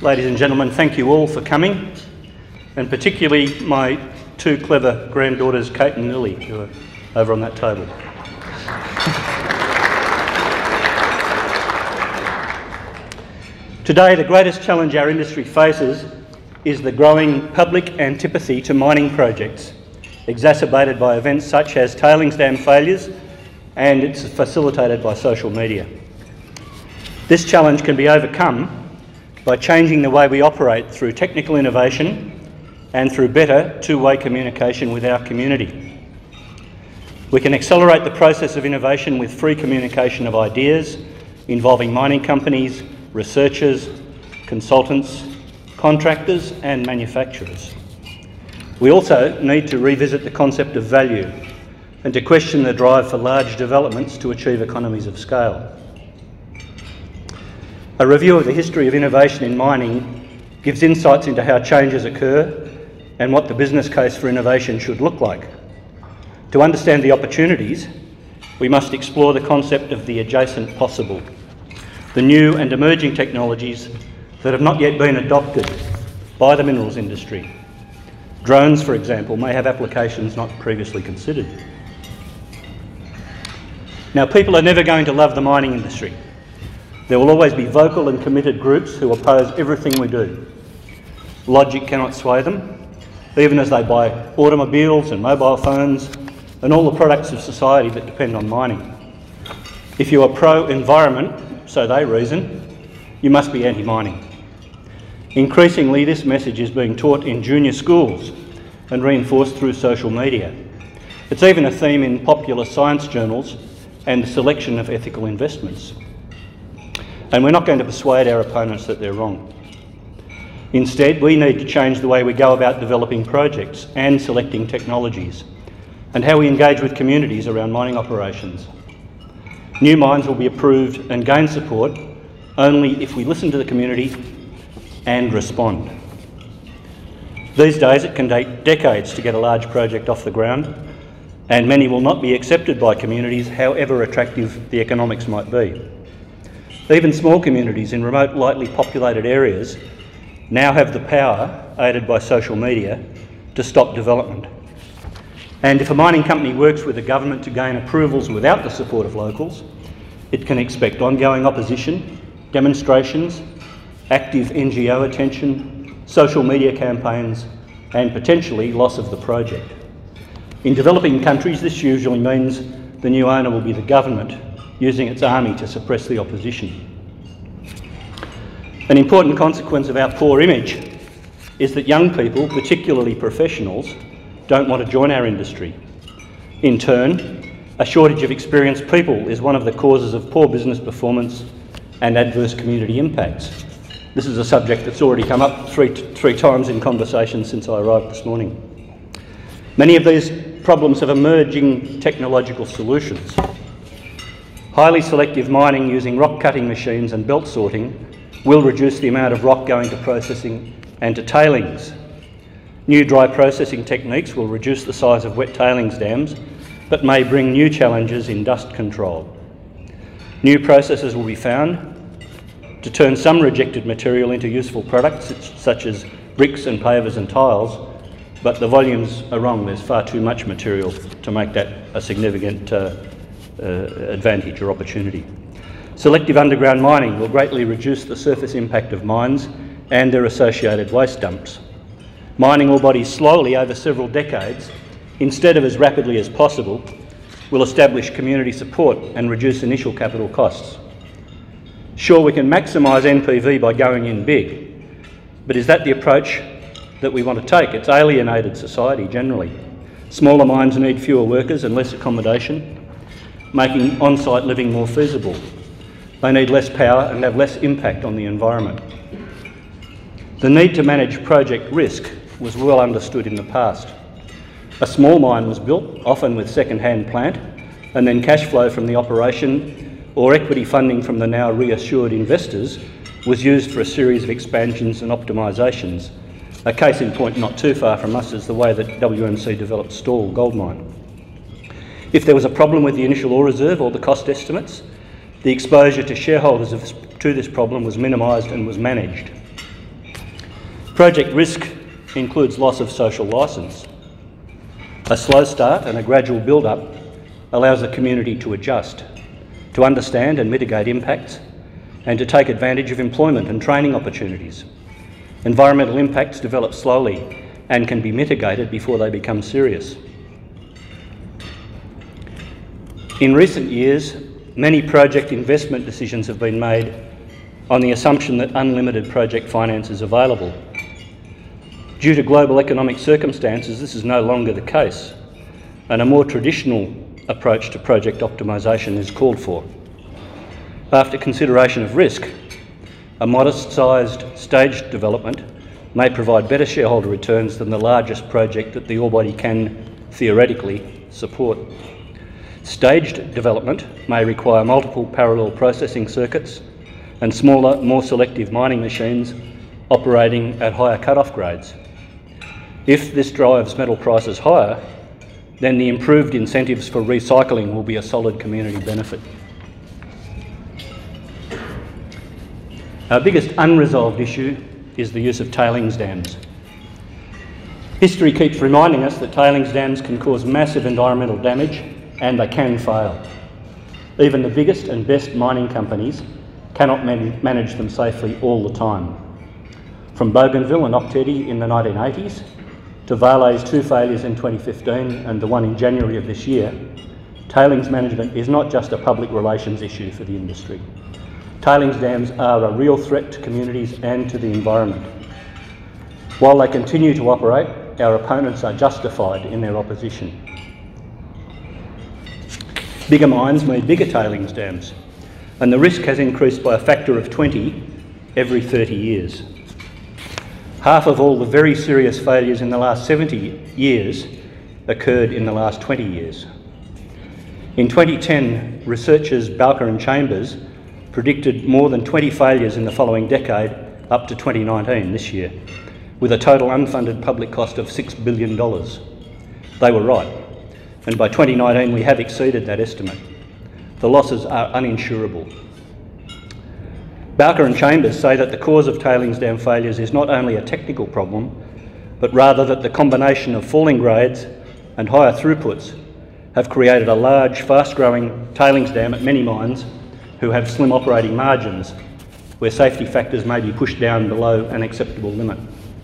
Ladies and gentlemen, thank you all for coming, and particularly my two clever granddaughters, Kate and Lily, who are over on that table. Today, the greatest challenge our industry faces is the growing public antipathy to mining projects, exacerbated by events such as tailings dam failures, and it's facilitated by social media. This challenge can be overcome by changing the way we operate through technical innovation and through better two-way communication with our community. We can accelerate the process of innovation with free communication of ideas involving mining companies, researchers, consultants, contractors and manufacturers. We also need to revisit the concept of value and to question the drive for large developments to achieve economies of scale. A review of the history of innovation in mining gives insights into how changes occur and what the business case for innovation should look like. To understand the opportunities, we must explore the concept of the adjacent possible, the new and emerging technologies that have not yet been adopted by the minerals industry. Drones, for example, may have applications not previously considered. Now, people are never going to love the mining industry. There will always be vocal and committed groups who oppose everything we do. Logic cannot sway them, even as they buy automobiles and mobile phones and all the products of society that depend on mining. If you are pro-environment, so they reason, you must be anti-mining. Increasingly, this message is being taught in junior schools and reinforced through social media. It's even a theme in popular science journals and the selection of ethical investments. And we're not going to persuade our opponents that they're wrong. Instead, we need to change the way we go about developing projects and selecting technologies, and how we engage with communities around mining operations. New mines will be approved and gain support only if we listen to the community and respond. These days it can take decades to get a large project off the ground, and many will not be accepted by communities, however attractive the economics might be. Even small communities in remote, lightly populated areas now have the power, aided by social media, to stop development. And if a mining company works with the government to gain approvals without the support of locals, it can expect ongoing opposition, demonstrations, active NGO attention, social media campaigns, and potentially loss of the project. In developing countries, this usually means the new owner will be the government, using its army to suppress the opposition. An important consequence of our poor image is that young people, particularly professionals, don't want to join our industry. In turn, a shortage of experienced people is one of the causes of poor business performance and adverse community impacts. This is a subject that's already come up three times in conversation since I arrived this morning. Many of these problems have emerging technological solutions. Highly selective mining using rock cutting machines and belt sorting will reduce the amount of rock going to processing and to tailings. New dry processing techniques will reduce the size of wet tailings dams, but may bring new challenges in dust control. New processes will be found to turn some rejected material into useful products, such as bricks and pavers and tiles, but the volumes are wrong. There's far too much material to make that a significant advantage or opportunity. Selective underground mining will greatly reduce the surface impact of mines and their associated waste dumps. Mining ore bodies slowly over several decades, instead of as rapidly as possible, will establish community support and reduce initial capital costs. Sure, we can maximise NPV by going in big, but is that the approach that we want to take? It's alienated society generally. Smaller mines need fewer workers and less accommodation, making on-site living more feasible. They need less power and have less impact on the environment. The need to manage project risk was well understood in the past. A small mine was built, often with second-hand plant, and then cash flow from the operation or equity funding from the now reassured investors was used for a series of expansions and optimisations. A case in point not too far from us is the way that WMC developed Stawell Gold Mine. If there was a problem with the initial ore reserve or the cost estimates, the exposure to shareholders to this problem was minimised and was managed. Project risk includes loss of social licence. A slow start and a gradual build-up allows the community to adjust, to understand and mitigate impacts, and to take advantage of employment and training opportunities. Environmental impacts develop slowly and can be mitigated before they become serious. In recent years, many project investment decisions have been made on the assumption that unlimited project finance is available. Due to global economic circumstances, this is no longer the case, and a more traditional approach to project optimisation is called for. After consideration of risk, a modest-sized staged development may provide better shareholder returns than the largest project that the ore body can theoretically support. Staged development may require multiple parallel processing circuits and smaller, more selective mining machines operating at higher cut-off grades. If this drives metal prices higher, then the improved incentives for recycling will be a solid community benefit. Our biggest unresolved issue is the use of tailings dams. History keeps reminding us that tailings dams can cause massive environmental damage and they can fail. Even the biggest and best mining companies cannot manage them safely all the time. From Bougainville and Ok Tedi in the 1980s to Vale's 2 failures in 2015 and the one in January of this year, tailings management is not just a public relations issue for the industry. Tailings dams are a real threat to communities and to the environment. While they continue to operate, our opponents are justified in their opposition. Bigger mines need bigger tailings dams, and the risk has increased by a factor of 20 every 30 years. Half of all the very serious failures in the last 70 years occurred in the last 20 years. In 2010, researchers Bowker and Chambers predicted more than 20 failures in the following decade up to 2019, this year, with a total unfunded public cost of $6 billion. They were right, and by 2019 we have exceeded that estimate. The losses are uninsurable. Bowker and Chambers say that the cause of tailings dam failures is not only a technical problem, but rather that the combination of falling grades and higher throughputs have created a large, fast-growing tailings dam at many mines who have slim operating margins, where safety factors may be pushed down below an acceptable limit.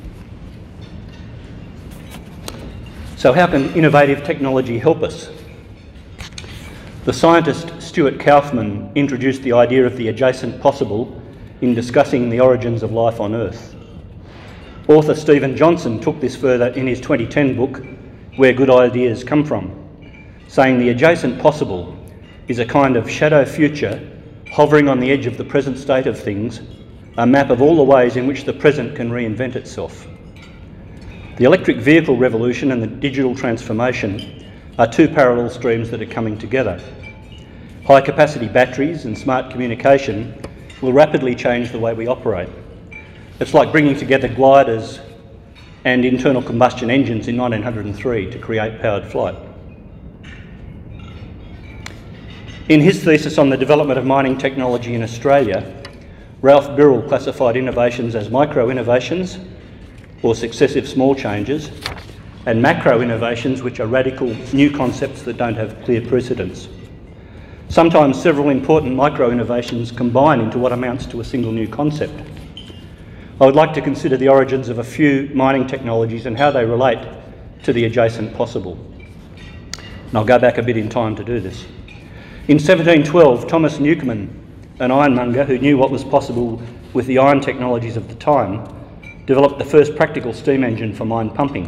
So how can innovative technology help us? The scientist Stuart Kauffman introduced the idea of the adjacent possible in discussing the origins of life on Earth. Author Stephen Johnson took this further in his 2010 book, Where Good Ideas Come From, saying the adjacent possible is a kind of shadow future hovering on the edge of the present state of things, a map of all the ways in which the present can reinvent itself. The electric vehicle revolution and the digital transformation are two parallel streams that are coming together. High-capacity batteries and smart communication will rapidly change the way we operate. It's like bringing together gliders and internal combustion engines in 1903 to create powered flight. In his thesis on the development of mining technology in Australia, Ralph Birrell classified innovations as micro-innovations, or successive small changes, and macro-innovations, which are radical new concepts that don't have clear precedents. Sometimes several important micro-innovations combine into what amounts to a single new concept. I would like to consider the origins of a few mining technologies and how they relate to the adjacent possible. And I'll go back a bit in time to do this. In 1712, Thomas Newcomen, an ironmonger who knew what was possible with the iron technologies of the time, developed the first practical steam engine for mine pumping.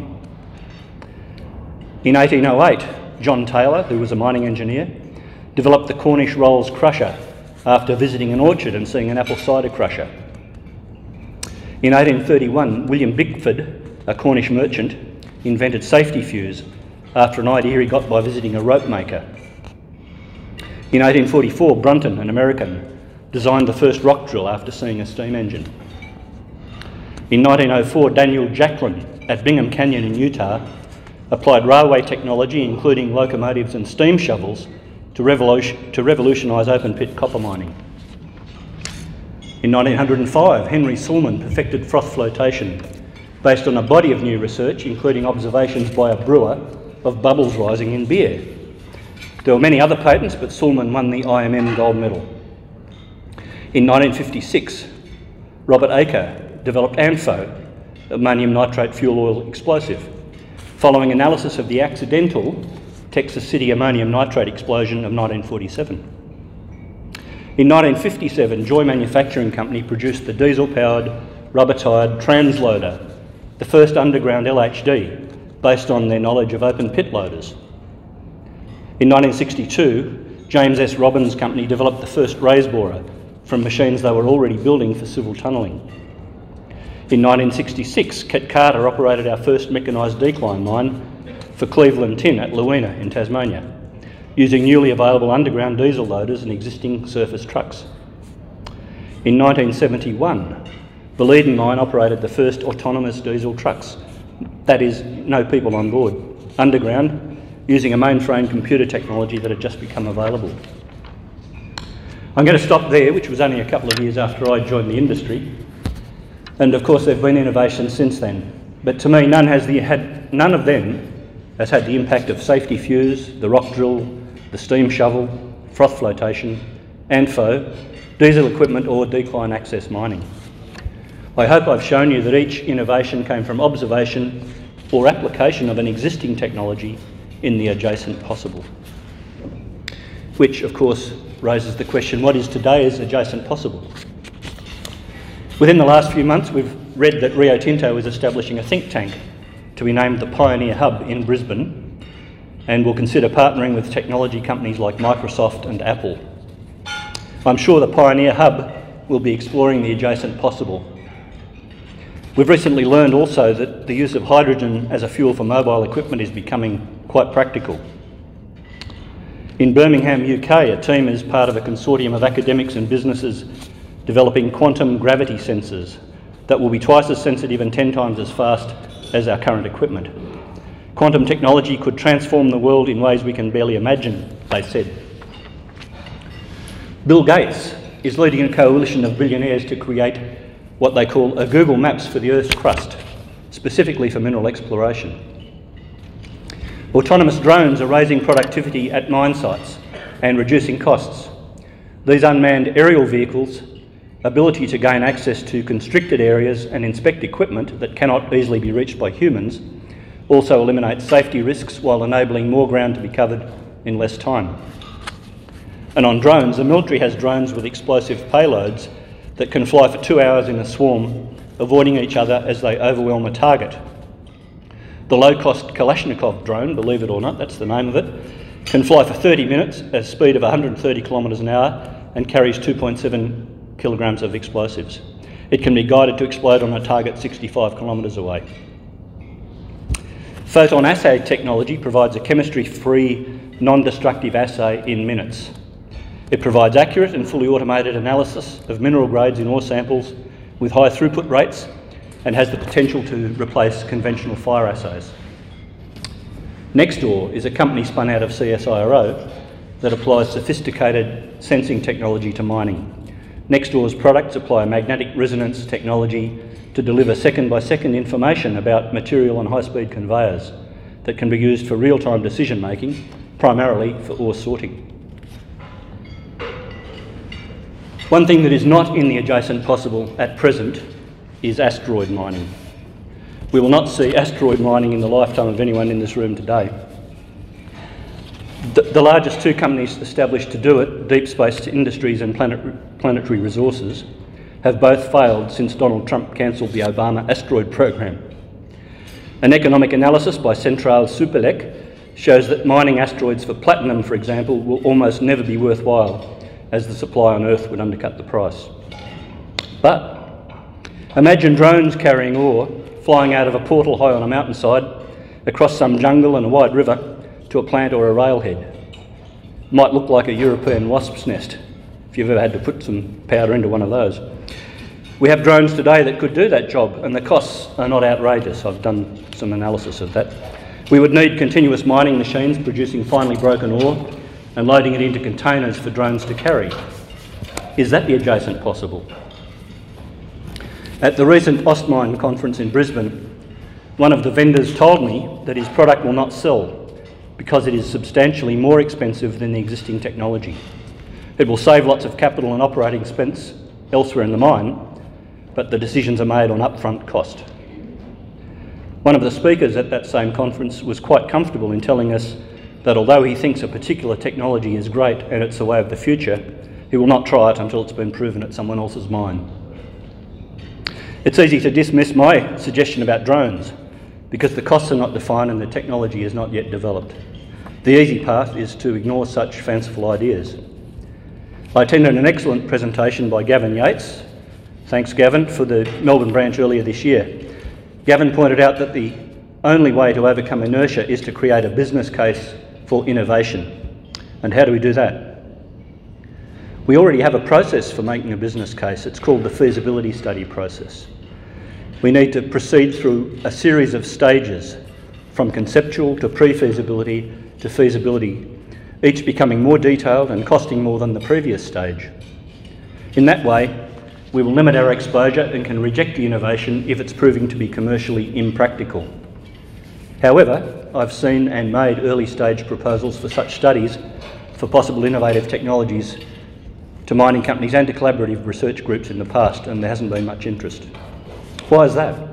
In 1808, John Taylor, who was a mining engineer, developed the Cornish Rolls crusher after visiting an orchard and seeing an apple cider crusher. In 1831, William Bickford, a Cornish merchant, invented safety fuse after an idea he got by visiting a rope maker. In 1844, Brunton, an American, designed the first rock drill after seeing a steam engine. In 1904, Daniel Jacklin at Bingham Canyon in Utah applied railway technology, including locomotives and steam shovels, to revolutionise open-pit copper mining. In 1905, Henry Sullman perfected froth flotation based on a body of new research, including observations by a brewer of bubbles rising in beer. There were many other patents, but Sulman won the IMM gold medal. In 1956, Robert Aker developed ANFO, ammonium nitrate fuel oil explosive, following analysis of the accidental Texas City ammonium nitrate explosion of 1947. In 1957, Joy Manufacturing Company produced the diesel-powered rubber-tyred transloader, the first underground LHD, based on their knowledge of open pit loaders. In 1962, James S. Robbins Company developed the first raise borer from machines they were already building for civil tunnelling. In 1966, Ket Carter operated our first mechanised decline mine for Cleveland Tin at Luina in Tasmania, using newly available underground diesel loaders and existing surface trucks. In 1971, the Leiden mine operated the first autonomous diesel trucks, that is, no people on board, underground, using a mainframe computer technology that had just become available. I'm going to stop there, which was only a couple of years after I joined the industry, and of course there have been innovations since then. But to me, none of them has had the impact of safety fuse, the rock drill, the steam shovel, froth flotation, ANFO, diesel equipment or decline access mining. I hope I've shown you that each innovation came from observation or application of an existing technology in the adjacent possible. Which, of course, raises the question, what is today's adjacent possible? Within the last few months, we've read that Rio Tinto is establishing a think tank to be named the Pioneer Hub in Brisbane, and will consider partnering with technology companies like Microsoft and Apple. I'm sure the Pioneer Hub will be exploring the adjacent possible. We've recently learned also that the use of hydrogen as a fuel for mobile equipment is becoming quite practical. In Birmingham, UK, a team is part of a consortium of academics and businesses developing quantum gravity sensors that will be twice as sensitive and 10 times as fast as our current equipment. Quantum technology could transform the world in ways we can barely imagine, they said. Bill Gates is leading a coalition of billionaires to create what they call a Google Maps for the Earth's crust, specifically for mineral exploration. Autonomous drones are raising productivity at mine sites and reducing costs. These unmanned aerial vehicles' ability to gain access to constricted areas and inspect equipment that cannot easily be reached by humans also eliminates safety risks while enabling more ground to be covered in less time. And on drones, the military has drones with explosive payloads that can fly for 2 hours in a swarm, avoiding each other as they overwhelm a target. The low-cost Kalashnikov drone, believe it or not, that's the name of it, can fly for 30 minutes at a speed of 130 kilometres an hour and carries 2.7 kilograms of explosives. It can be guided to explode on a target 65 kilometres away. Photon assay technology provides a chemistry-free, non-destructive assay in minutes. It provides accurate and fully automated analysis of mineral grades in ore samples with high throughput rates and has the potential to replace conventional fire assays. Nextdoor is a company spun out of CSIRO that applies sophisticated sensing technology to mining. Nextdoor's products apply magnetic resonance technology to deliver second-by-second information about material on high-speed conveyors that can be used for real-time decision-making, primarily for ore sorting. One thing that is not in the adjacent possible at present is asteroid mining. We will not see asteroid mining in the lifetime of anyone in this room today. The largest two companies established to do it, Deep Space Industries and Planetary Resources, have both failed since Donald Trump cancelled the Obama asteroid program. An economic analysis by Centrale Supélec shows that mining asteroids for platinum, for example, will almost never be worthwhile, as the supply on Earth would undercut the price. But imagine drones carrying ore flying out of a portal high on a mountainside, across some jungle and a wide river, to a plant or a railhead. Might look like a European wasp's nest, if you've ever had to put some powder into one of those. We have drones today that could do that job, and the costs are not outrageous. I've done some analysis of that. We would need continuous mining machines producing finely broken ore and loading it into containers for drones to carry. Is that the adjacent possible? At the recent AustMine conference in Brisbane, One of the vendors told me that his product will not sell because it is substantially more expensive than the existing technology. It will save lots of capital and operating expense elsewhere in the mine, but the decisions are made on upfront cost. One of the speakers at that same conference was quite comfortable in telling us that although he thinks a particular technology is great and it's the way of the future, he will not try it until it's been proven at someone else's mine. It's easy to dismiss my suggestion about drones because the costs are not defined and the technology is not yet developed. The easy path is to ignore such fanciful ideas. I attended an excellent presentation by Gavin Yates. Thanks, Gavin, for the Melbourne branch earlier this year. Gavin pointed out that the only way to overcome inertia is to create a business case for innovation. And how do we do that? We already have a process for making a business case. It's called the feasibility study process. We need to proceed through a series of stages, from conceptual to pre-feasibility to feasibility, each becoming more detailed and costing more than the previous stage. In that way, we will limit our exposure and can reject the innovation if it's proving to be commercially impractical. However, I've seen and made early stage proposals for such studies for possible innovative technologies to mining companies and to collaborative research groups in the past, and there hasn't been much interest. Why is that?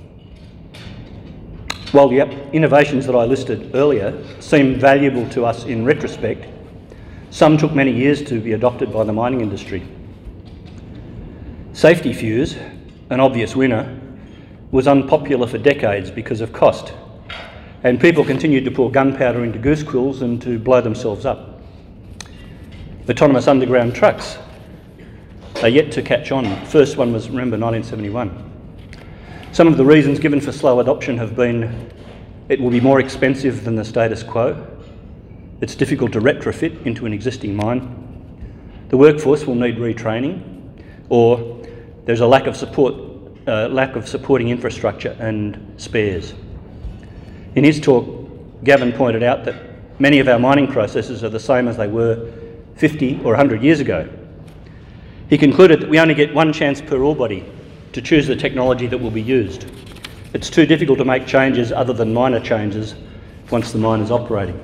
While the innovations that I listed earlier seem valuable to us in retrospect, some took many years to be adopted by the mining industry. Safety fuse, an obvious winner, was unpopular for decades because of cost, and people continued to pour gunpowder into goose quills and to blow themselves up. Autonomous underground trucks are yet to catch on. The first one was, remember, 1971. Some of the reasons given for slow adoption have been it will be more expensive than the status quo, it's difficult to retrofit into an existing mine, the workforce will need retraining, or there's a lack of supporting infrastructure and spares. In his talk, Gavin pointed out that many of our mining processes are the same as they were 50 or 100 years ago. He concluded that we only get one chance per ore body to choose the technology that will be used. It's too difficult to make changes other than minor changes once the mine is operating.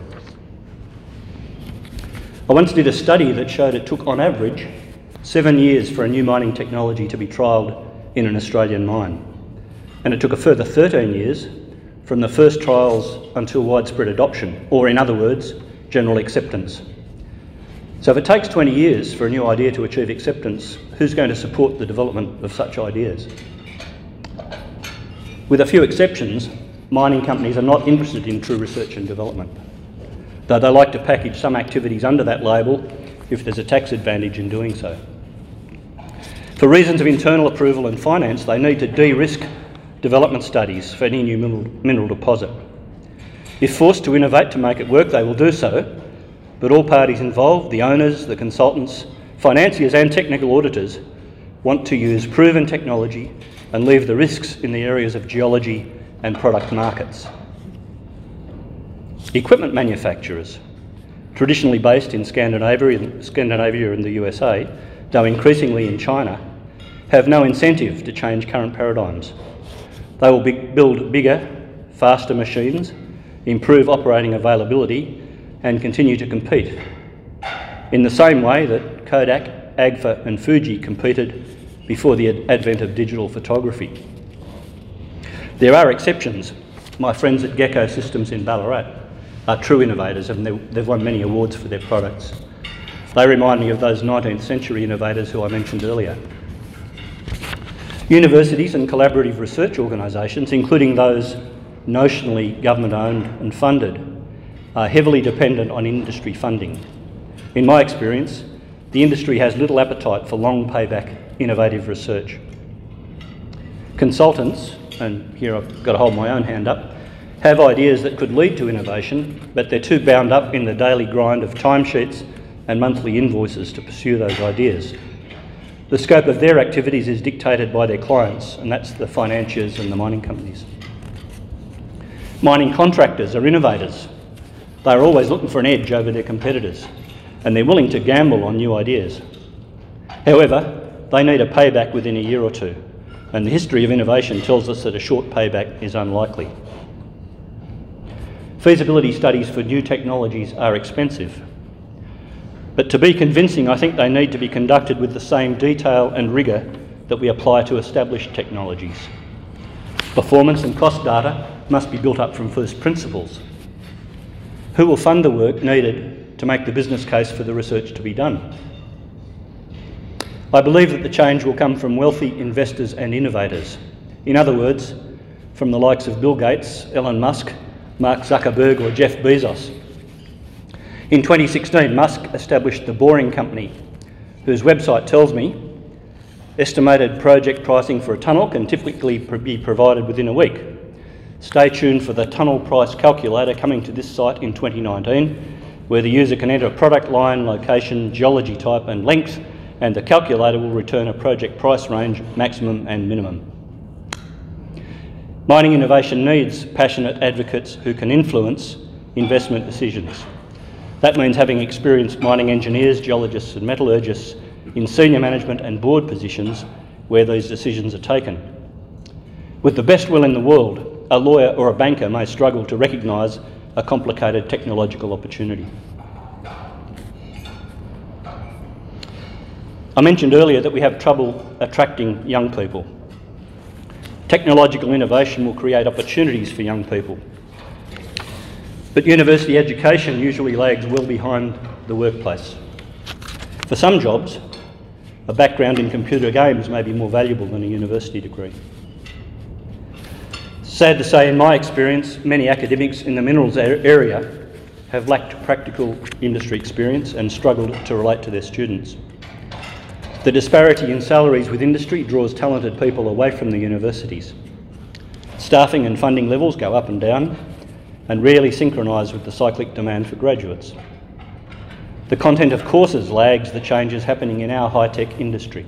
I once did a study that showed it took, on average, 7 years for a new mining technology to be trialled in an Australian mine. And it took a further 13 years from the first trials until widespread adoption, or in other words, general acceptance. So if it takes 20 years for a new idea to achieve acceptance, who's going to support the development of such ideas? With a few exceptions, mining companies are not interested in true research and development, though they like to package some activities under that label if there's a tax advantage in doing so. For reasons of internal approval and finance, they need to de-risk development studies for any new mineral deposit. If forced to innovate to make it work, they will do so, but all parties involved, the owners, the consultants, financiers and technical auditors, want to use proven technology and leave the risks in the areas of geology and product markets. Equipment manufacturers, traditionally based in Scandinavia and the USA, though increasingly in China, have no incentive to change current paradigms. They will build bigger, faster machines, improve operating availability, and continue to compete, in the same way that Kodak, Agfa and Fuji competed before the advent of digital photography. There are exceptions. My friends at Gecko Systems in Ballarat are true innovators and they've won many awards for their products. They remind me of those 19th century innovators who I mentioned earlier. Universities and collaborative research organisations, including those notionally government-owned and funded, are heavily dependent on industry funding. In my experience, the industry has little appetite for long payback innovative research. Consultants, and here I've got to hold my own hand up, have ideas that could lead to innovation, but they're too bound up in the daily grind of timesheets and monthly invoices to pursue those ideas. The scope of their activities is dictated by their clients, and that's the financiers and the mining companies. Mining contractors are innovators. They are always looking for an edge over their competitors, and they're willing to gamble on new ideas. However, they need a payback within a year or two, and the history of innovation tells us that a short payback is unlikely. Feasibility studies for new technologies are expensive, but to be convincing, I think they need to be conducted with the same detail and rigour that we apply to established technologies. Performance and cost data must be built up from first principles. Who will fund the work needed to make the business case for the research to be done? I believe that the change will come from wealthy investors and innovators. In other words, from the likes of Bill Gates, Elon Musk, Mark Zuckerberg or Jeff Bezos. In 2016, Musk established the Boring Company, whose website tells me estimated project pricing for a tunnel can typically be provided within a week. Stay tuned for the tunnel price calculator coming to this site in 2019, where the user can enter product line, location, geology type and length, and the calculator will return a project price range, maximum and minimum. Mining innovation needs passionate advocates who can influence investment decisions. That means having experienced mining engineers, geologists and metallurgists in senior management and board positions where these decisions are taken. With the best will in the world, a lawyer or a banker may struggle to recognise a complicated technological opportunity. I mentioned earlier that we have trouble attracting young people. Technological innovation will create opportunities for young people. But university education usually lags well behind the workplace. For some jobs, a background in computer games may be more valuable than a university degree. Sad to say, in my experience, many academics in the minerals area have lacked practical industry experience and struggled to relate to their students. The disparity in salaries with industry draws talented people away from the universities. Staffing and funding levels go up and down and rarely synchronise with the cyclic demand for graduates. The content of courses lags the changes happening in our high-tech industry.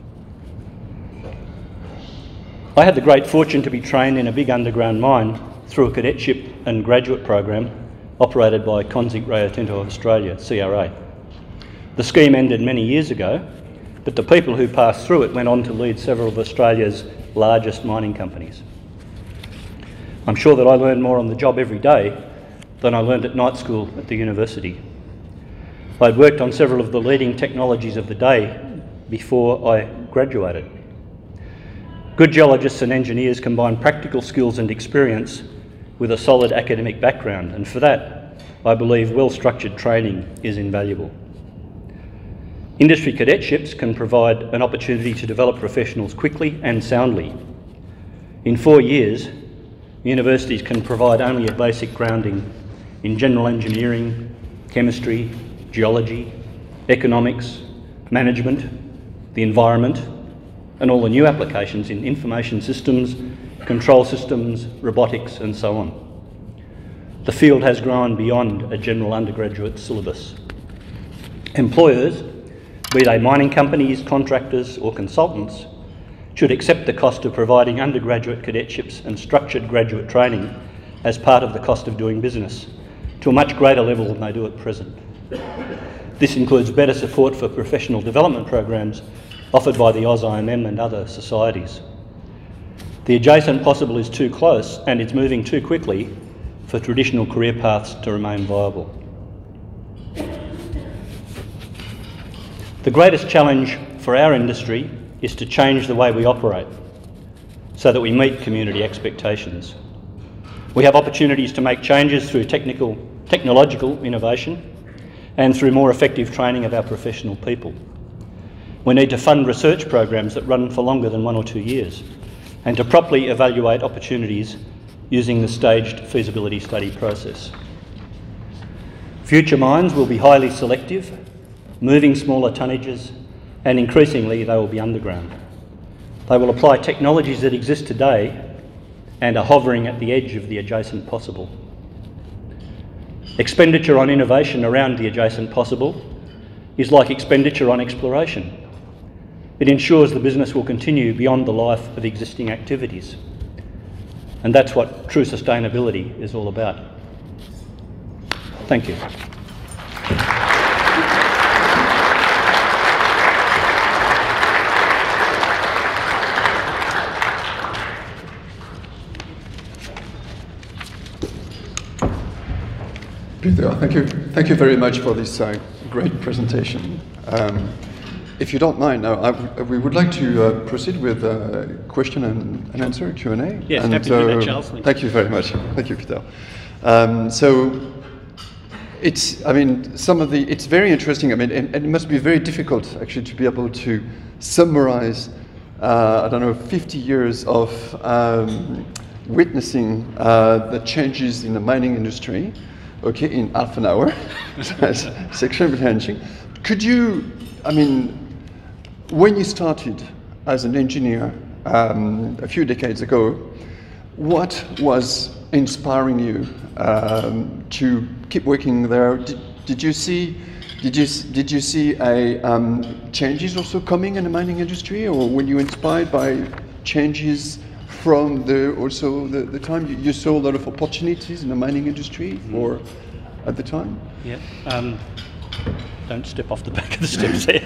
I had the great fortune to be trained in a big underground mine through a cadetship and graduate program operated by Conzic Rio Tinto of Australia, CRA. The scheme ended many years ago, but the people who passed through it went on to lead several of Australia's largest mining companies. I'm sure that I learned more on the job every day than I learned at night school at the university. I'd worked on several of the leading technologies of the day before I graduated. Good geologists and engineers combine practical skills and experience with a solid academic background, and for that, I believe well-structured training is invaluable. Industry cadetships can provide an opportunity to develop professionals quickly and soundly. In 4 years, universities can provide only a basic grounding in general engineering, chemistry, geology, economics, management, the environment, and all the new applications in information systems, control systems, robotics, and so on. The field has grown beyond a general undergraduate syllabus. Employers, be they mining companies, contractors, or consultants, should accept the cost of providing undergraduate cadetships and structured graduate training as part of the cost of doing business, to a much greater level than they do at present. This includes better support for professional development programs offered by the AusIMM and other societies. The adjacent possible is too close and it's moving too quickly for traditional career paths to remain viable. The greatest challenge for our industry is to change the way we operate so that we meet community expectations. We have opportunities to make changes through technological innovation and through more effective training of our professional people. We need to fund research programs that run for longer than 1 or 2 years and to properly evaluate opportunities using the staged feasibility study process. Future mines will be highly selective, moving smaller tonnages, and increasingly they will be underground. They will apply technologies that exist today and are hovering at the edge of the adjacent possible. Expenditure on innovation around the adjacent possible is like expenditure on exploration. It ensures the business will continue beyond the life of existing activities. And that's what true sustainability is all about. Thank you. Peter, thank you very much for this great presentation. If you don't mind, now we would like to proceed with question and answer, Q&A. Yes, happy to do that, Charles. Thank you very much. Thank you, Peter. So it's very interesting. I mean, and it must be very difficult actually to be able to summarize, 50 years of witnessing the changes in the mining industry, okay, in half an hour. It's extremely challenging. Could you, when you started as an engineer a few decades ago, what was inspiring you to keep working there? Did you see changes also coming in the mining industry, or were you inspired by changes from the time you saw a lot of opportunities in the mining industry, or at the time? Yeah. Don't step off the back of the steps there.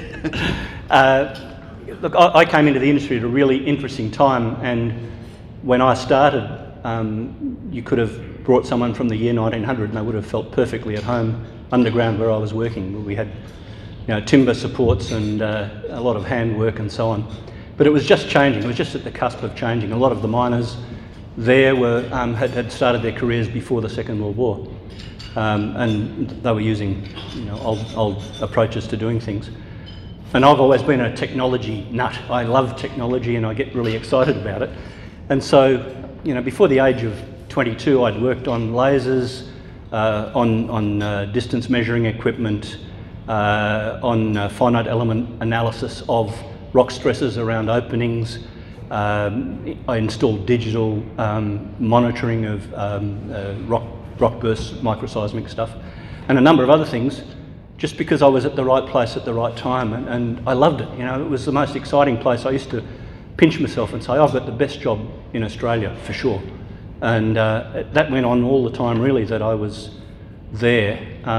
Look, I came into the industry at a really interesting time, and when I started, you could have brought someone from the year 1900 and they would have felt perfectly at home underground where I was working. We had, timber supports and a lot of handwork and so on. But it was just changing. It was just at the cusp of changing. A lot of the miners there had started their careers before the Second World War, and they were using old approaches to doing things. And I've always been a technology nut. I love technology and I get really excited about it. And so, before the age of 22, I'd worked on lasers, on distance measuring equipment, on finite element analysis of rock stresses around openings. I installed digital monitoring of rock bursts, microseismic stuff, and a number of other things, just because I was at the right place at the right time, and I loved it. It was the most exciting place. I used to pinch myself and say, I've got the best job in Australia for sure. And that went on all the time really that I was there.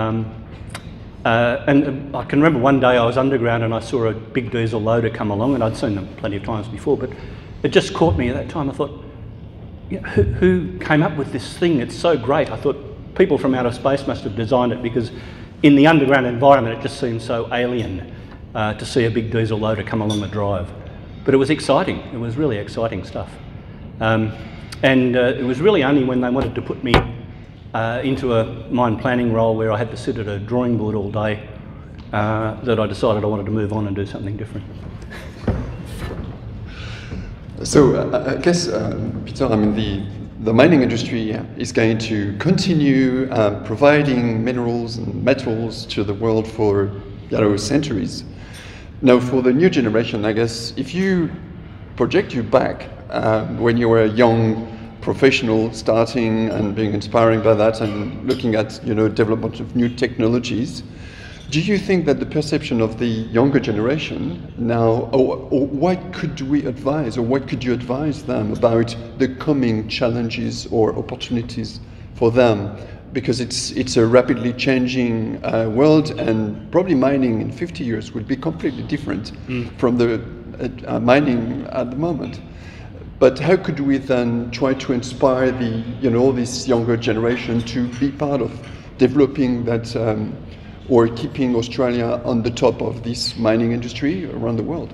And I can remember one day I was underground and I saw a big diesel loader come along, and I'd seen them plenty of times before, but it just caught me at that time. I thought, who came up with this thing? It's so great. I thought people from outer space must have designed it, because in the underground environment it just seemed so alien to see a big diesel loader come along the drive. But it was exciting. It was really exciting stuff. And it was really only when they wanted to put me into a mine planning role where I had to sit at a drawing board all day that I decided I wanted to move on and do something different. So I guess, Peter, the mining industry is going to continue providing minerals and metals to the world for centuries. Now, for the new generation, I guess, if you project you back when you were a young professional starting and being inspired by that and looking at development of new technologies, do you think that the perception of the younger generation now, or what could we advise, or what could you advise them about the coming challenges or opportunities for them? Because it's a rapidly changing world, and probably mining in 50 years will be completely different from the mining at the moment. But how could we then try to inspire this younger generation to be part of developing that or keeping Australia on the top of this mining industry around the world?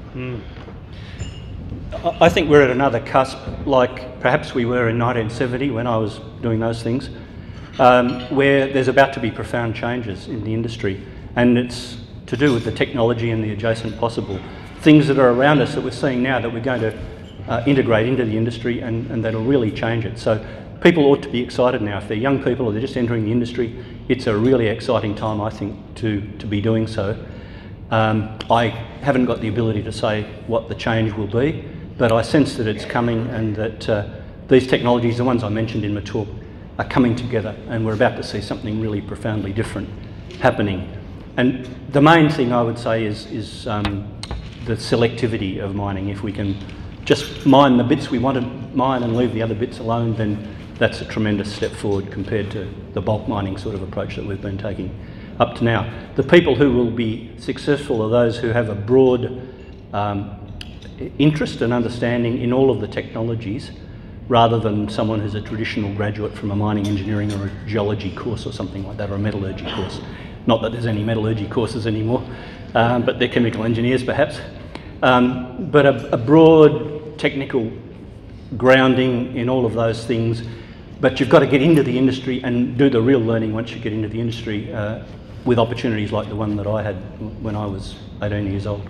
I think we're at another cusp, like perhaps we were in 1970 when I was doing those things, where there's about to be profound changes in the industry, and it's to do with the technology and the adjacent possible things that are around us that we're seeing now that we're going to integrate into the industry, and that'll really change it. So people ought to be excited now. If they're young people or they're just entering the industry, it's a really exciting time, I think, to be doing so. I haven't got the ability to say what the change will be, but I sense that it's coming, and that these technologies, the ones I mentioned in my talk, are coming together, and we're about to see something really profoundly different happening. And the main thing I would say is the selectivity of mining. If we can just mine the bits we want to mine and leave the other bits alone, then that's a tremendous step forward compared to the bulk mining sort of approach that we've been taking up to now. The people who will be successful are those who have a broad interest and understanding in all of the technologies, rather than someone who's a traditional graduate from a mining engineering or a geology course or something like that, or a metallurgy course. Not that there's any metallurgy courses anymore, but they're chemical engineers perhaps. But a broad technical grounding in all of those things, but you've got to get into the industry and do the real learning once you get into the industry with opportunities like the one that I had when I was 18 years old.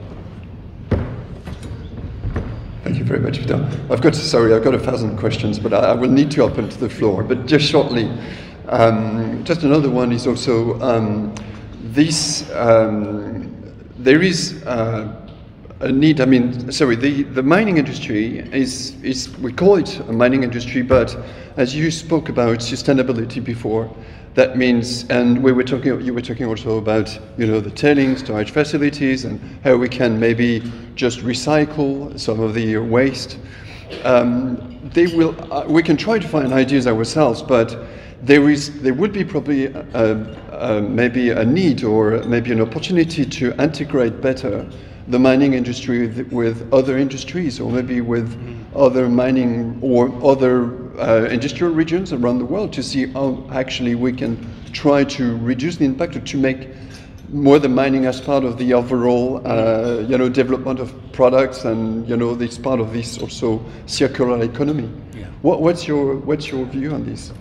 Thank you very much, Peter. I've got 1,000 questions, but I will need to open to the floor. But just shortly, just another one is also there is a need. I mean, the mining industry is we call it a mining industry, but as you spoke about sustainability before, that means, and you were talking also about, the tailings storage facilities and how we can maybe just recycle some of the waste. We can try to find ideas ourselves, but there would be probably maybe a need or maybe an opportunity to integrate better the mining industry with other industries, or maybe with other mining or other industrial regions around the world, to see how actually we can try to reduce the impact, or to make more the mining as part of the overall development of products, and this part of this also circular economy. Yeah. What's your view on this?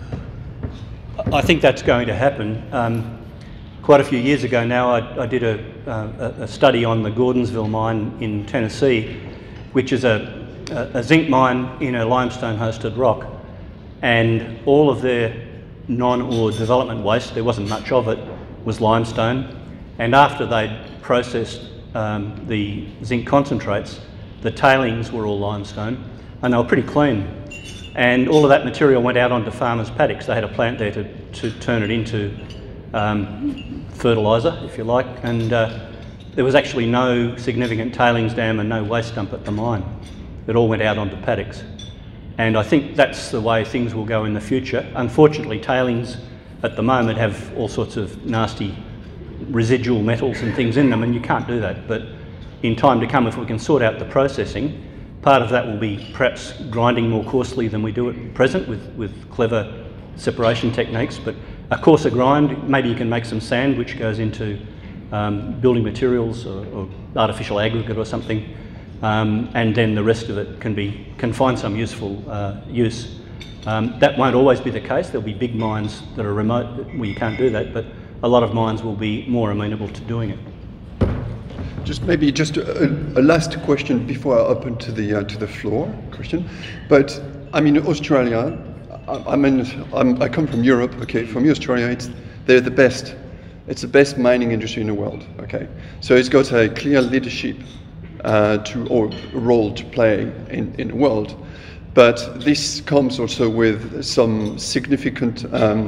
I think that's going to happen. Quite a few years ago now, I did a study on the Gordonsville mine in Tennessee, which is a zinc mine in a limestone-hosted rock, and all of their non-ore development waste, there wasn't much of it, was limestone. And after they'd processed the zinc concentrates, the tailings were all limestone, and they were pretty clean. And all of that material went out onto farmers' paddocks. They had a plant there to turn it into fertiliser, if you like, and there was actually no significant tailings dam and no waste dump at the mine. It all went out onto paddocks. And I think that's the way things will go in the future. Unfortunately, tailings at the moment have all sorts of nasty residual metals and things in them, and you can't do that. But in time to come, if we can sort out the processing, part of that will be perhaps grinding more coarsely than we do at present with clever separation techniques. But a coarser grind, maybe you can make some sand which goes into building materials or artificial aggregate or something, and then the rest of it can find some useful use. That won't always be the case. There'll be big mines that are remote where you can't do that, but a lot of mines will be more amenable to doing it. Just a last question before I open to the floor, Christian. But I mean, Australia. I come from Europe. Okay, from Australia, they're the best. It's the best mining industry in the world. Okay, so it's got a clear leadership or role to play in the world. But this comes also with some significant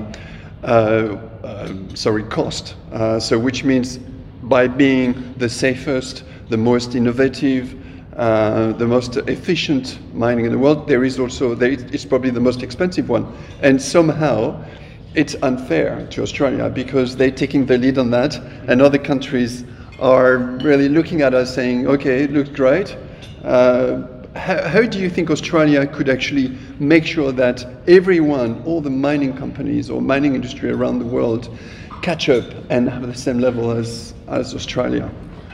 cost. So which means by being the safest, the most innovative, the most efficient mining in the world, it's probably the most expensive one. And somehow it's unfair to Australia because they're taking the lead on that, and other countries are really looking at us saying, okay, it looks great. How do you think Australia could actually make sure that everyone, all the mining companies or mining industry around the world, catch up and have the same level as Australia?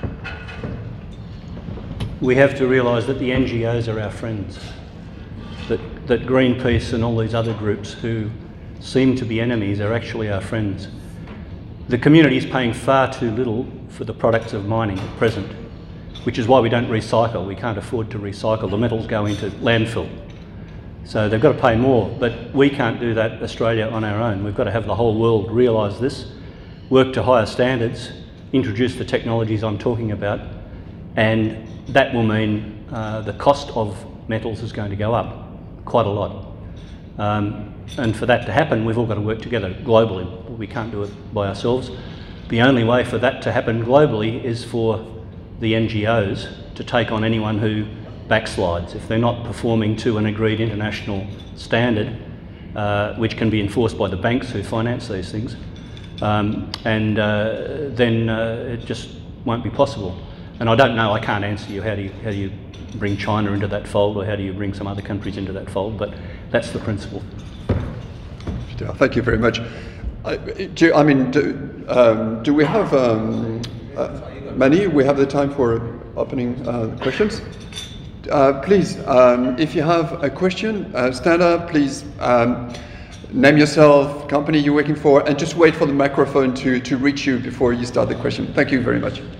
We have to realise that the NGOs are our friends, that Greenpeace and all these other groups who seem to be enemies are actually our friends. The community is paying far too little for the products of mining at present, which is why we don't recycle. We can't afford to recycle. The metals go into landfill. So they've got to pay more, but we can't do that, Australia, on our own. We've got to have the whole world realise this, work to higher standards, introduce the technologies I'm talking about, and that will mean the cost of metals is going to go up quite a lot. And for that to happen, we've all got to work together globally. We can't do it by ourselves. The only way for that to happen globally is for the NGOs to take on anyone who backslides. If they're not performing to an agreed international standard, which can be enforced by the banks who finance these things, then it just won't be possible. And I don't know, I can't answer you, how do you bring China into that fold, or how do you bring some other countries into that fold, but that's the principle. Thank you very much. Do we have Mani? We have the time for opening questions. Please, if you have a question, stand up. Please name yourself, company you're working for, and just wait for the microphone to reach you before you start the question. Thank you very much.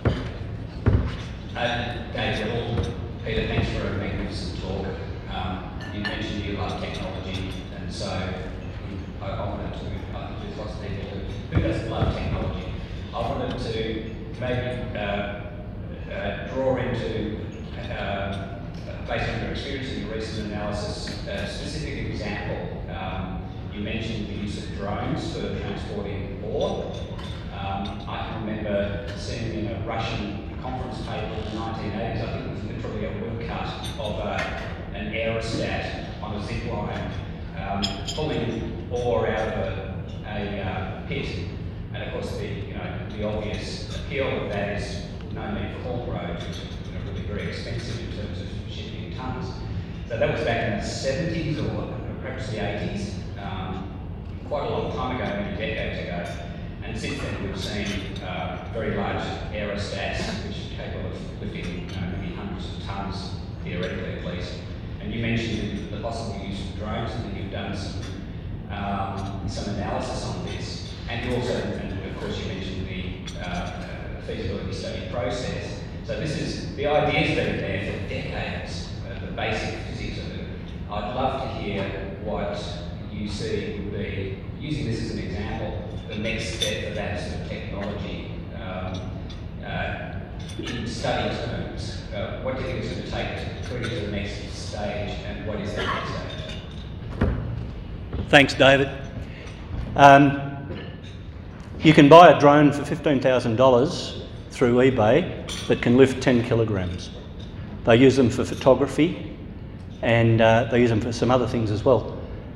Peter, thanks for a magnificent talk. You mentioned you love technology, and so I wanted to, there's lots of people who doesn't love technology. I wanted to maybe draw into, based on your experience and your recent analysis, a specific example. You mentioned the use of drones for transporting ore. I can remember seeing in a Russian conference paper in the 1980s, I think it was literally a woodcut of an aerostat on a zip line, pulling ore out of a pit. And of course, the obvious appeal of that is no need for haul roads, which are really very expensive in terms of shipping tonnes. So that was back in the 70s or perhaps the 80s, quite a long time ago, many decades ago. And since then we've seen very large aerostats which are capable of lifting maybe hundreds of tonnes, theoretically at least. And you mentioned the possible use of drones, and you've done some analysis on this. And you also, and of course you mentioned the feasibility study process. So this is, the idea's been there for decades, the basic physics of it. I'd love to hear what you see would be, using this as an example, the next step of that sort of technology in study terms. What do you think it's going to take to put it to the next stage, and what is that next stage? Thanks, David. You can buy a drone for $15,000 through eBay that can lift 10 kilograms. They use them for photography, and they use them for some other things as well.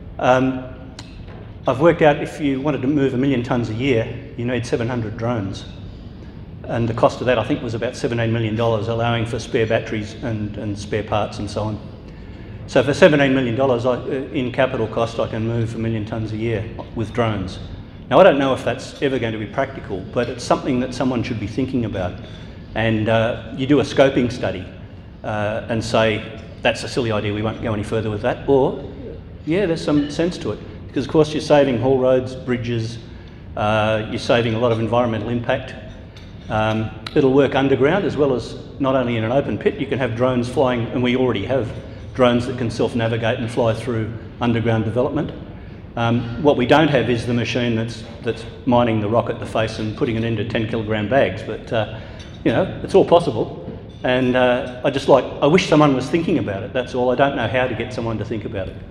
I've worked out if you wanted to move 1 million tonnes a year, you need 700 drones. And the cost of that, I think, was about $17 million, allowing for spare batteries and spare parts and so on. So for $17 million in capital cost, I can move 1 million tonnes a year with drones. Now, I don't know if that's ever going to be practical, but it's something that someone should be thinking about. And you do a scoping study and say, that's a silly idea, we won't go any further with that. Or, yeah, there's some sense to it. Because, of course, you're saving haul roads, bridges, you're saving a lot of environmental impact. It'll work underground as well as not only in an open pit. You can have drones flying, and we already have drones that can self-navigate and fly through underground development. What we don't have is the machine that's mining the rock at the face and putting it into 10-kilogram bags. But, you know, it's all possible. And I wish someone was thinking about it, that's all. I don't know how to get someone to think about it.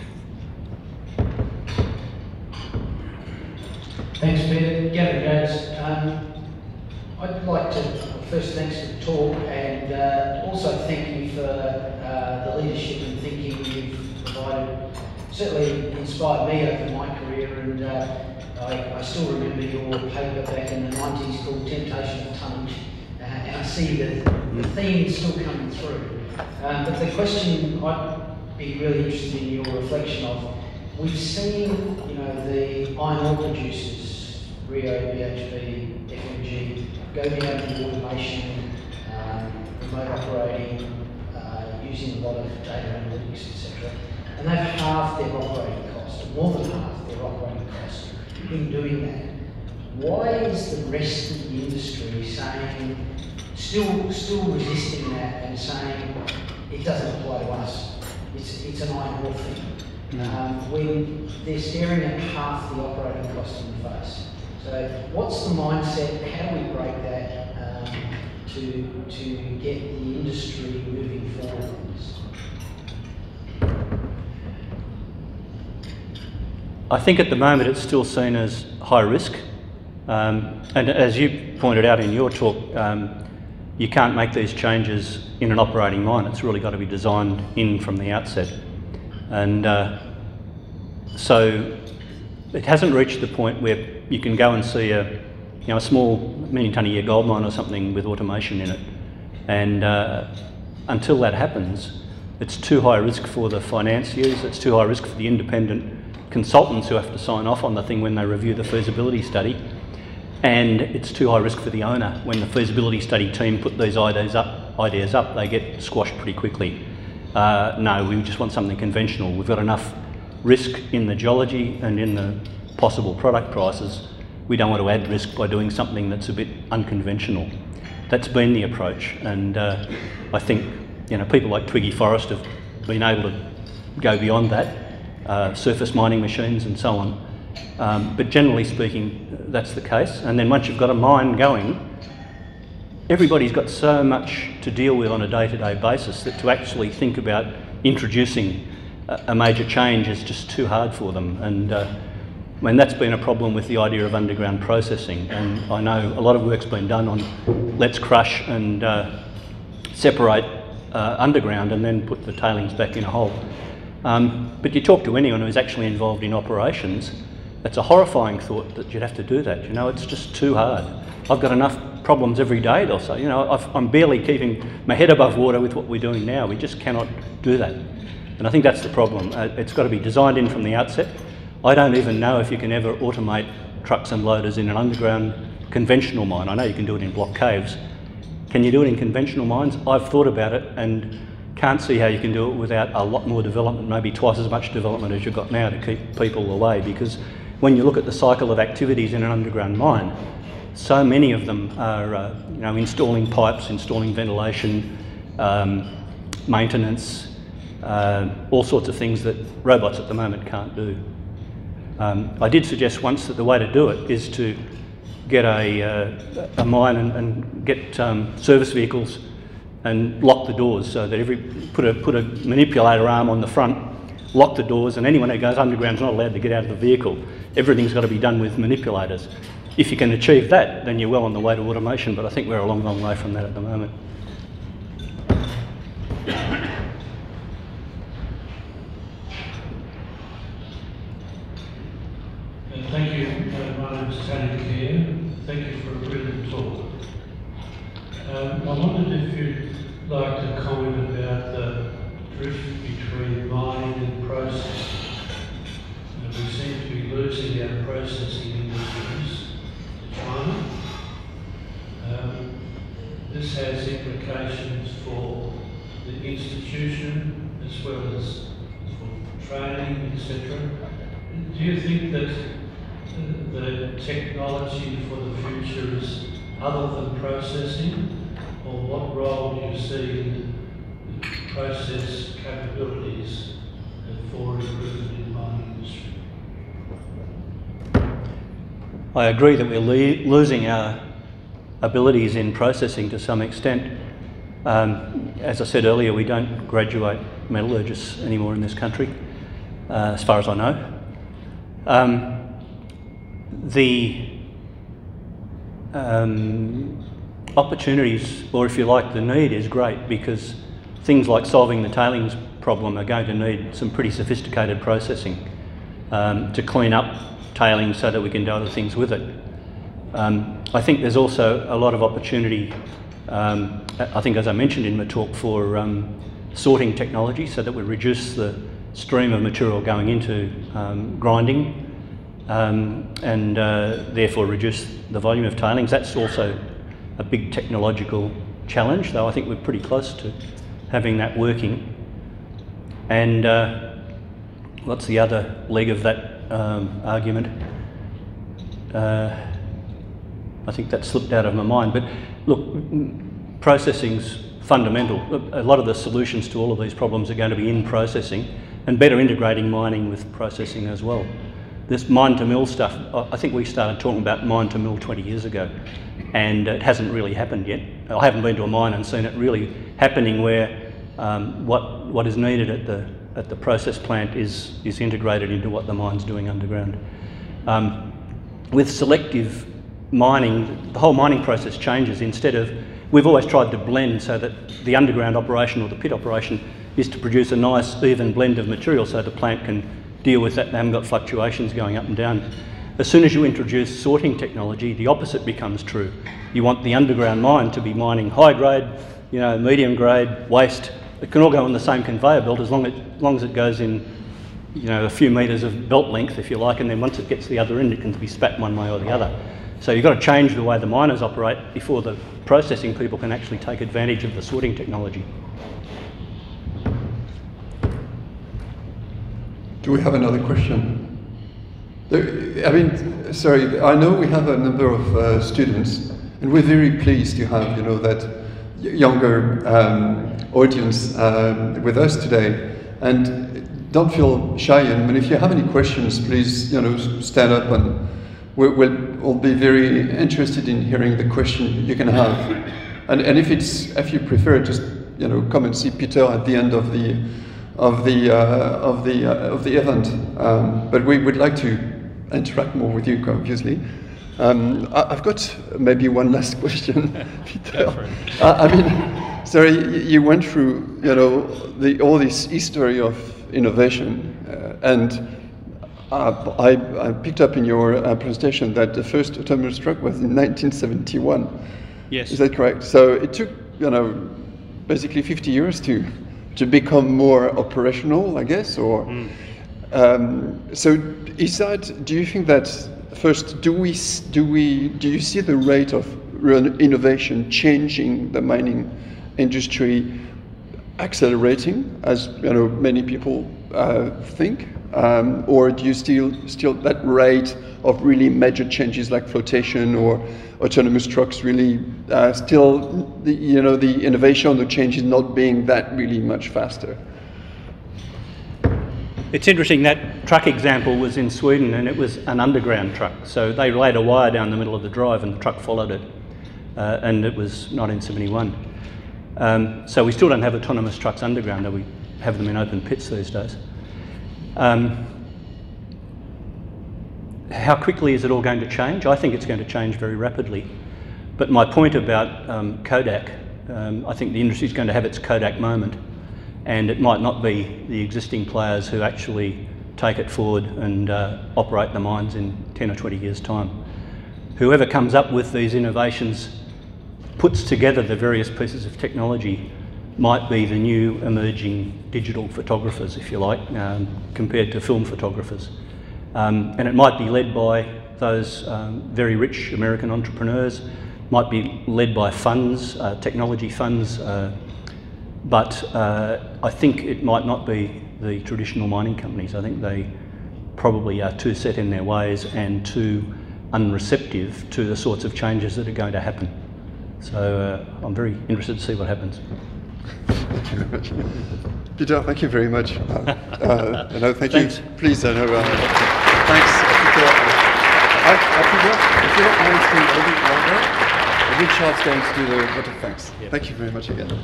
Thanks, Peter. Gavin Jones. I'd like to first thanks for the talk, and also thank you for the leadership and thinking you've provided. Certainly inspired me over my career, and I still remember your paper back in the 90s called Temptation of Tonnage, and I see the theme still coming through. But the question I'd be really interested in your reflection of, we've seen, you know, the iron ore producers, Rio, BHP, FMG, go down to automation, remote operating, using a lot of data analytics, etc. And they've halved their operating costs, or more than half their operating costs in doing that. Why is the rest of the industry saying, still resisting that and saying it doesn't apply to us? It's an iron ore thing. When they're staring at half the operating cost in the face. So what's the mindset? How do we break that to get the industry moving forward on this? I think at the moment it's still seen as high risk. And as you pointed out in your talk, you can't make these changes in an operating mine. It's really got to be designed in from the outset. And so it hasn't reached the point where you can go and see a a small million-tonne-a-year gold mine or something with automation in it. And until that happens, it's too high risk for the financiers, it's too high risk for the independent consultants who have to sign off on the thing when they review the feasibility study, and it's too high risk for the owner. When the feasibility study team put these ideas up, they get squashed pretty quickly. No, we just want something conventional. We've got enough risk in the geology and in the possible product prices. We don't want to add risk by doing something that's a bit unconventional. That's been the approach, and I think people like Twiggy Forrest have been able to go beyond that, surface mining machines and so on. But generally speaking, that's the case. And then once you've got a mine going, everybody's got so much to deal with on a day-to-day basis that to actually think about introducing a major change is just too hard for them. And that's been a problem with the idea of underground processing. And I know a lot of work's been done on let's crush and separate underground and then put the tailings back in a hole. But you talk to anyone who's actually involved in operations, it's a horrifying thought that you'd have to do that. It's just too hard. I've got enough problems every day, they'll say. I'm barely keeping my head above water with what we're doing now. We just cannot do that. And I think that's the problem. It's got to be designed in from the outset. I don't even know if you can ever automate trucks and loaders in an underground conventional mine. I know you can do it in block caves. Can you do it in conventional mines? I've thought about it and can't see how you can do it without a lot more development, maybe twice as much development as you've got now to keep people away. Because when you look at the cycle of activities in an underground mine, so many of them are installing pipes, installing ventilation, maintenance, all sorts of things that robots at the moment can't do. I did suggest once that the way to do it is to get a mine and get service vehicles and lock the doors, so that put a manipulator arm on the front, lock the doors, and anyone who goes underground is not allowed to get out of the vehicle. Everything's got to be done with manipulators. If you can achieve that, then you're well on the way to automation, but I think we're a long, long way from that at the moment. Thank you. My name is Tony Keir. Thank you for a brilliant talk. I wondered if you'd like to comment about the drift between mining and processing. We seem to be losing our processing industries to China. This has implications for the institution as well as for training, etc. Do you think that the technology for the future is other than processing, or what role do you see in the process capabilities for improvement in the mining industry? I agree that we're losing our abilities in processing to some extent. As I said earlier, we don't graduate metallurgists anymore in this country, as far as I know. The opportunities, or if you like, the need is great, because things like solving the tailings problem are going to need some pretty sophisticated processing to clean up tailings so that we can do other things with it. I think there's also a lot of opportunity, I think as I mentioned in my talk, for sorting technology so that we reduce the stream of material going into grinding and therefore reduce the volume of tailings. That's also a big technological challenge, though I think we're pretty close to having that working. And what's the other leg of that argument? I think that slipped out of my mind. But look, processing's fundamental. A lot of the solutions to all of these problems are going to be in processing and better integrating mining with processing as well. This mine-to-mill stuff, I think we started talking about mine-to-mill 20 years ago, and it hasn't really happened yet. I haven't been to a mine and seen it really happening where what is needed at the process plant is integrated into what the mine's doing underground. With selective mining, the whole mining process changes. We've always tried to blend so that the underground operation or the pit operation is to produce a nice even blend of material so the plant can deal with that. They haven't got fluctuations going up and down. As soon as you introduce sorting technology, the opposite becomes true. You want the underground mine to be mining high grade, medium grade, waste. It can all go on the same conveyor belt as long as it goes in, a few metres of belt length, if you like, and then once it gets to the other end, it can be spat one way or the other. So you've got to change the way the miners operate before the processing people can actually take advantage of the sorting technology. Do we have another question? Sorry, I know we have a number of students, and we're very pleased to have, that younger audience with us today. And don't feel shy. And if you have any questions, please, stand up, and we'll be very interested in hearing the question you can have. And if you prefer, just come and see Peter at the end of the event. But we would like to interact more with you, obviously. I've got maybe one last question, Peter. Sorry, you went through, all this history of innovation, and I picked up in your presentation that the first autonomous truck was in 1971. Yes. Is that correct? So it took, basically 50 years to become more operational, I guess, or. So is that? Do you think that first? Do you see the rate of innovation changing the mining industry accelerating, as many people think, or do you still that rate of really major changes like flotation or autonomous trucks really still the innovation, the change is not being that really much faster? It's interesting, that truck example was in Sweden, and it was an underground truck. So they laid a wire down the middle of the drive and the truck followed it. And it was 1971. So we still don't have autonomous trucks underground, though we have them in open pits these days. How quickly is it all going to change? I think it's going to change very rapidly. But my point about Kodak, I think the industry is going to have its Kodak moment. And it might not be the existing players who actually take it forward and operate the mines in 10 or 20 years' time. Whoever comes up with these innovations, puts together the various pieces of technology, might be the new emerging digital photographers, if you like, compared to film photographers. And it might be led by those very rich American entrepreneurs, might be led by funds, technology funds, but I think it might not be the traditional mining companies. I think they probably are too set in their ways and too unreceptive to the sorts of changes that are going to happen. So I'm very interested to see what happens. Thank you very much. Peter, thank you very much. Thank Thanks. you. Please, thanks, Peter. If you don't mind staying a little bit longer, Richard's going to do the vote of thanks. Yep. Thank you very much again.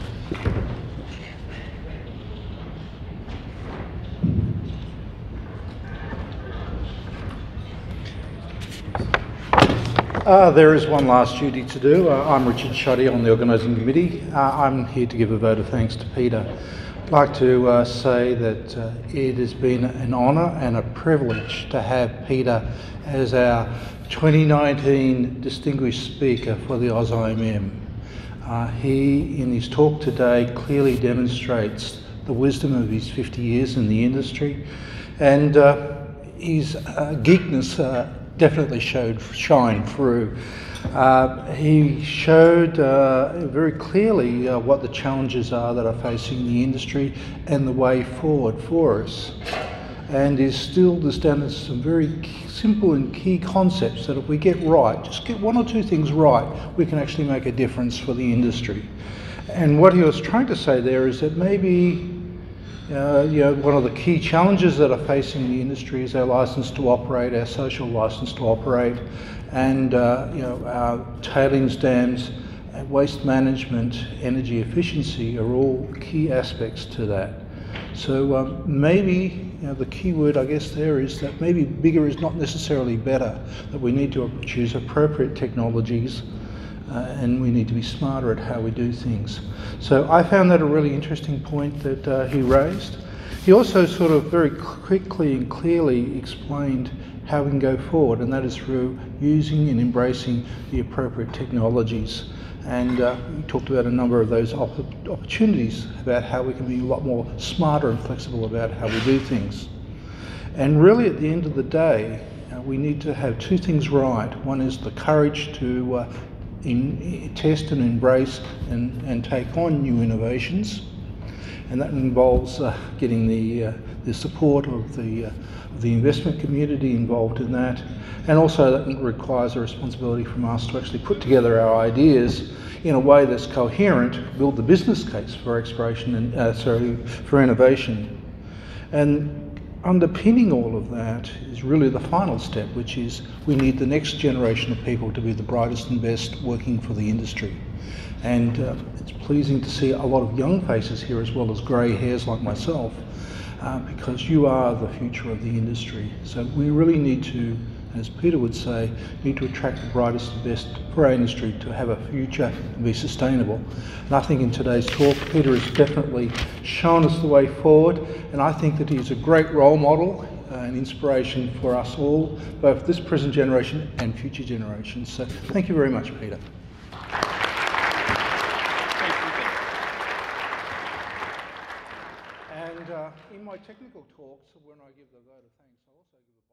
There is one last duty to do. I'm Richard Shoddy on the organising committee. I'm here to give a vote of thanks to Peter. I'd like to say that it has been an honour and a privilege to have Peter as our 2019 Distinguished Speaker for the AusIMM. He, in his talk today, clearly demonstrates the wisdom of his 50 years in the industry, and his geekness definitely shine through. He showed very clearly what the challenges are that are facing the industry and the way forward for us. And is still down to some very simple and key concepts that if we get right, just get one or two things right, we can actually make a difference for the industry. And what he was trying to say there is that maybe one of the key challenges that are facing the industry is our licence to operate, our social licence to operate, and our tailings dams, waste management, energy efficiency are all key aspects to that. So maybe the key word, I guess, there is that maybe bigger is not necessarily better, that we need to choose appropriate technologies and we need to be smarter at how we do things. So I found that a really interesting point that he raised. He also sort of very quickly and clearly explained how we can go forward, and that is through using and embracing the appropriate technologies. And we talked about a number of those opportunities about how we can be a lot more smarter and flexible about how we do things. And really at the end of the day, we need to have two things right. One is the courage to test and embrace and take on new innovations, and that involves getting the support of the investment community involved in that, and also that requires a responsibility from us to actually put together our ideas in a way that's coherent, build the business case for exploration and for innovation. And underpinning all of that is really the final step, which is we need the next generation of people to be the brightest and best working for the industry. And it's pleasing to see a lot of young faces here as well as grey hairs like myself, because you are the future of the industry. So we really need to, as Peter would say, need to attract the brightest and best for our industry to have a future and be sustainable. And I think in today's talk, Peter has definitely shown us the way forward, and I think that he's a great role model and inspiration for us all, both this present generation and future generations. So thank you very much, Peter. And in my technical talks, when I give the vote of thanks, I also give a